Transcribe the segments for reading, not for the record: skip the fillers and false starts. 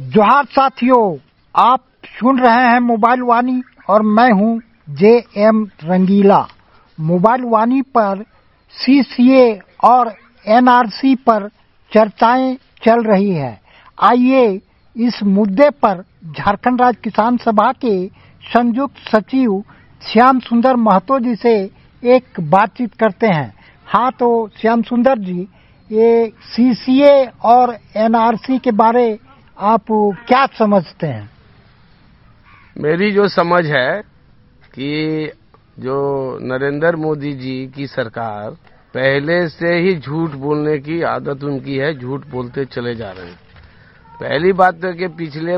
जोहार साथियों, आप सुन रहे हैं मोबाइल वाणी और मैं हूं JM रंगीला। मोबाइल वाणी पर CCA और NRC पर चर्चाएं चल रही है। आइए इस मुद्दे पर झारखंड राज्य किसान सभा के संयुक्त सचिव श्याम सुंदर महतो जी से एक बातचीत करते हैं। हाँ तो श्याम सुंदर जी, ये CCA और NRC के बारे आप क्या समझते हैं? मेरी जो समझ है कि जो नरेंद्र मोदी जी की सरकार पहले से ही झूठ बोलने की आदत उनकी है, झूठ बोलते चले जा रहे हैं। पहली बात तो कि पिछले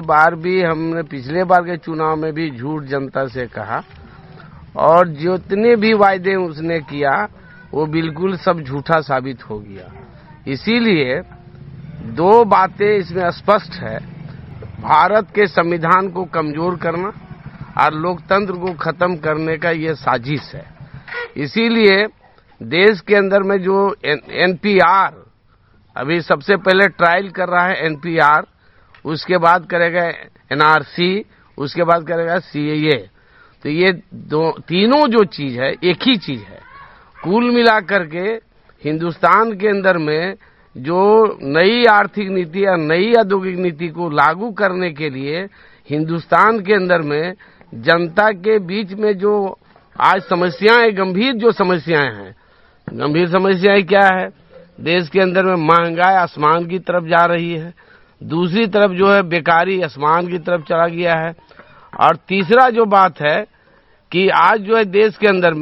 बार के चुनाव में भी झूठ जनता से कहा और जितने भी वायदे उसने किया वो बिल्कुल सब झूठा साबित हो गया। इसीलिए दो बातें इसमें स्पष्ट है, भारत के संविधान को कमजोर करना और लोकतंत्र को खत्म करने का ये साजिश है। इसीलिए देश के अंदर में जो NPR अभी सबसे पहले ट्रायल कर रहा है, NPR, उसके बाद करेगा NRC, उसके बाद करेगा CAA। तो ये तीनों जो चीज है एक ही चीज है। कुल मिलाकर के हिंदुस्तान के अंदर में जो नई आर्थिक नीति या नई औद्योगिक नीति को लागू करने के लिए हिंदुस्तान के अंदर में जनता के बीच में जो आज समस्याएं, गंभीर जो समस्याएं हैं, गंभीर समस्याएं क्या है? देश के अंदर में महंगाई आसमान की तरफ जा रही है, दूसरी तरफ जो है बेकारी आसमान की तरफ चला गया है, और तीसरा जो बात है कि आज जो है देश के अंदर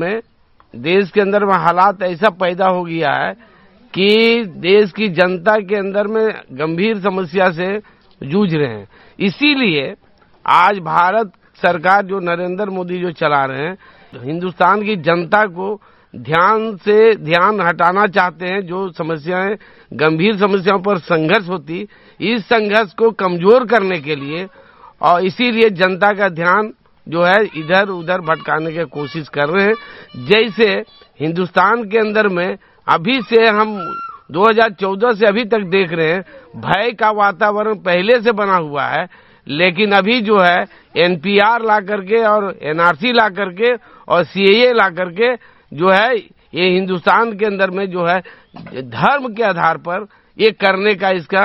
में हालात ऐसा पैदा हो गया है कि देश की जनता के अंदर में गंभीर समस्या से जूझ रहे हैं। इसीलिए आज भारत सरकार जो नरेंद्र मोदी जो चला रहे हैं, हिंदुस्तान की जनता को ध्यान हटाना चाहते हैं। जो समस्याएं, गंभीर समस्याओं पर संघर्ष होती, इस संघर्ष को कमजोर करने के लिए और इसीलिए जनता का ध्यान जो है इधर उधर भटकाने की कोशिश कर रहे हैं। जैसे हिंदुस्तान के अंदर में अभी से हम 2014 से अभी तक देख रहे हैं, भय का वातावरण पहले से बना हुआ है, लेकिन अभी जो है NPR ला करके और NRC ला करके और CAA ला करके जो है ये हिंदुस्तान के अंदर में जो है धर्म के आधार पर ये करने का इसका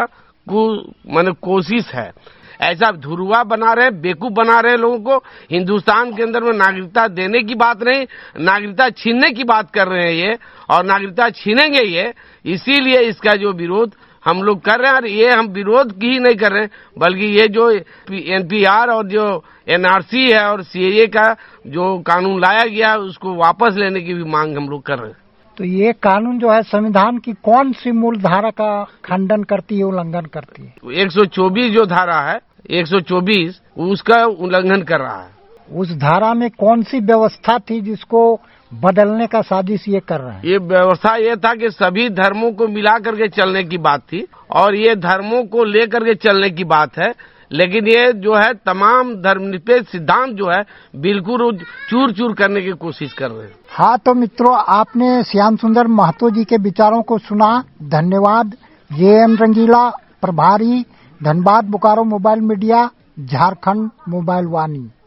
कोशिश है। ऐसा धुरवा बना रहे, बेवकूफ बना रहे लोगों को। हिंदुस्तान के अंदर में नागरिकता देने की बात नहीं, नागरिकता छीनने की बात कर रहे हैं ये, और नागरिकता छीनेंगे ये। इसीलिए इसका जो विरोध हम लोग कर रहे हैं, और ये हम विरोध की ही नहीं कर रहे हैं, बल्कि ये जो NPR और जो NRC है और CAA का जो कानून लाया गया है उसको वापस लेने की भी मांग हम लोग कर रहे हैं। तो ये कानून जो है संविधान की कौन सी मूल धारा का खंडन करती है, उल्लंघन करती है? 124 जो धारा है, 124 उसका उल्लंघन कर रहा है। उस धारा में कौन सी व्यवस्था थी जिसको बदलने का साजिश ये कर रहे हैं? ये व्यवस्था ये था कि सभी धर्मों को मिला करके चलने की बात थी, और ये धर्मों को लेकर के चलने की बात है, लेकिन ये जो है तमाम धर्मनिरपेक्ष सिद्धांत जो है बिल्कुल चूर चूर करने की कोशिश कर रहे हैं। हाँ तो मित्रों, आपने श्याम सुंदर महतो जी के विचारों को सुना। धन्यवाद। JM रंगीला, प्रभारी, Dhanbad, Bokaro mobile media, Jharkhand mobile वाणी।